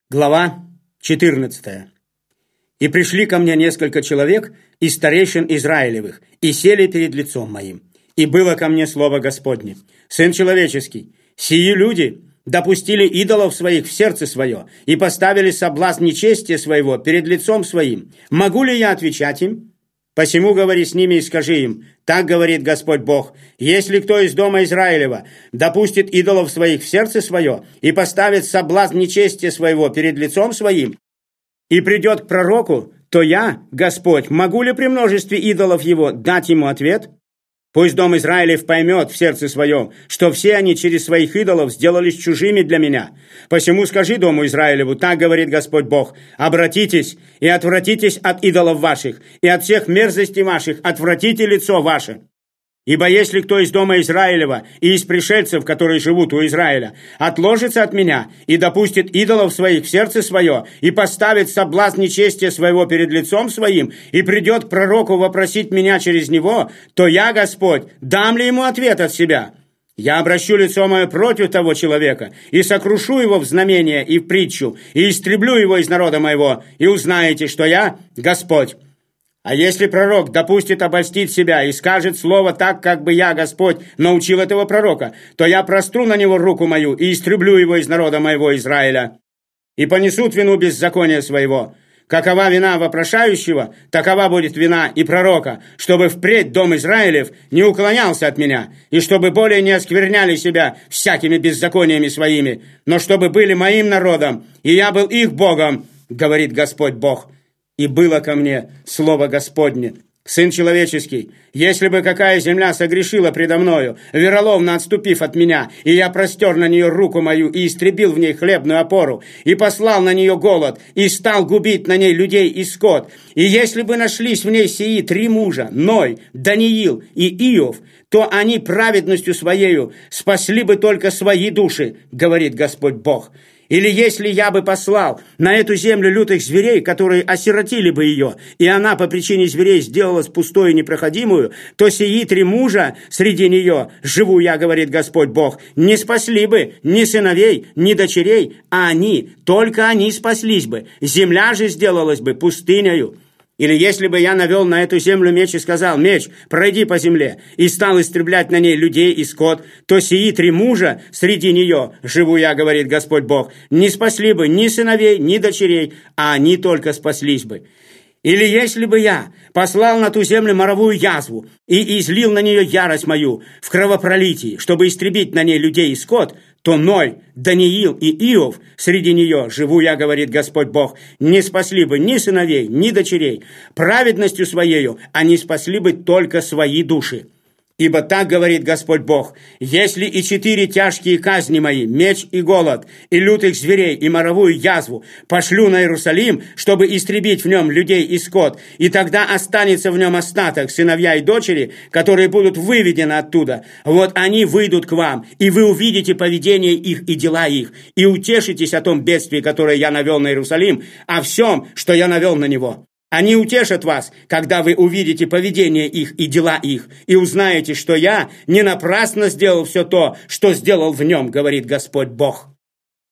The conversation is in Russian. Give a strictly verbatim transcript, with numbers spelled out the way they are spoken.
Глава четырнадцатая. «И пришли ко мне несколько человек из старейшин Израилевых, и сели перед лицом моим. И было ко мне слово Господне: Сын человеческий, сии люди допустили идолов своих в сердце свое и поставили соблазн нечестия своего перед лицом своим. Могу ли я отвечать им? Посему говори с ними и скажи им: так говорит Господь Бог: если кто из дома Израилева допустит идолов своих в сердце свое и поставит соблазн нечестия своего перед лицом своим, и придет к пророку, то я, Господь, могу ли при множестве идолов его дать ему ответ? Пусть дом Израилев поймет в сердце своем, что все они через своих идолов сделались чужими для меня. Посему скажи дому Израилеву: так говорит Господь Бог: обратитесь и отвратитесь от идолов ваших, и от всех мерзостей ваших отвратите лицо ваше. Ибо если кто из дома Израилева и из пришельцев, которые живут у Израиля, отложится от меня и допустит идолов своих в сердце свое и поставит соблазн нечестия своего перед лицом своим и придет к пророку вопросить меня через него, то я, Господь, дам ли ему ответ от себя? Я обращу лицо мое против того человека и сокрушу его в знамение и в притчу, и истреблю его из народа моего, и узнаете, что я Господь. А если пророк допустит обольстить себя и скажет слово так, как бы я, Господь, научил этого пророка, то я простру на него руку мою и истреблю его из народа моего Израиля. И понесут вину беззакония своего. Какова вина вопрошающего, такова будет вина и пророка, чтобы впредь дом Израилев не уклонялся от меня, и чтобы более не оскверняли себя всякими беззакониями своими, но чтобы были моим народом, и я был их Богом, говорит Господь Бог. И было ко мне слово Господне: Сын человеческий, если бы какая земля согрешила предо мною, вероломно отступив от меня, и я простер на нее руку мою и истребил в ней хлебную опору, и послал на нее голод, и стал губить на ней людей и скот, и если бы нашлись в ней сии три мужа, Ной, Даниил и Иов, то они праведностью своею спасли бы только свои души, говорит Господь Бог. Или если я бы послал на эту землю лютых зверей, которые осиротили бы ее, и она по причине зверей сделалась пустой и непроходимую, то сии три мужа среди нее, живу я, говорит Господь Бог, не спасли бы ни сыновей, ни дочерей, а они, только они спаслись бы, земля же сделалась бы пустынею. Или если бы я навел на эту землю меч и сказал: меч, пройди по земле, и стал истреблять на ней людей и скот, то сии три мужа среди нее, живу я, говорит Господь Бог, не спасли бы ни сыновей, ни дочерей, а они только спаслись бы. Или если бы я послал на ту землю моровую язву и излил на нее ярость мою в кровопролитии, чтобы истребить на ней людей и скот, то Ной, Даниил и Иов среди нее, живу я, говорит Господь Бог, не спасли бы ни сыновей, ни дочерей. Праведностью своею они спасли бы только свои души. Ибо так говорит Господь Бог: если и четыре тяжкие казни мои, меч и голод, и лютых зверей, и моровую язву пошлю на Иерусалим, чтобы истребить в нем людей и скот, и тогда останется в нем остаток, сыновья и дочери, которые будут выведены оттуда, вот они выйдут к вам, и вы увидите поведение их и дела их, и утешитесь о том бедствии, которое я навел на Иерусалим, о всем, что я навел на него. Они утешат вас, когда вы увидите поведение их и дела их, и узнаете, что я не напрасно сделал все то, что сделал в нем, говорит Господь Бог.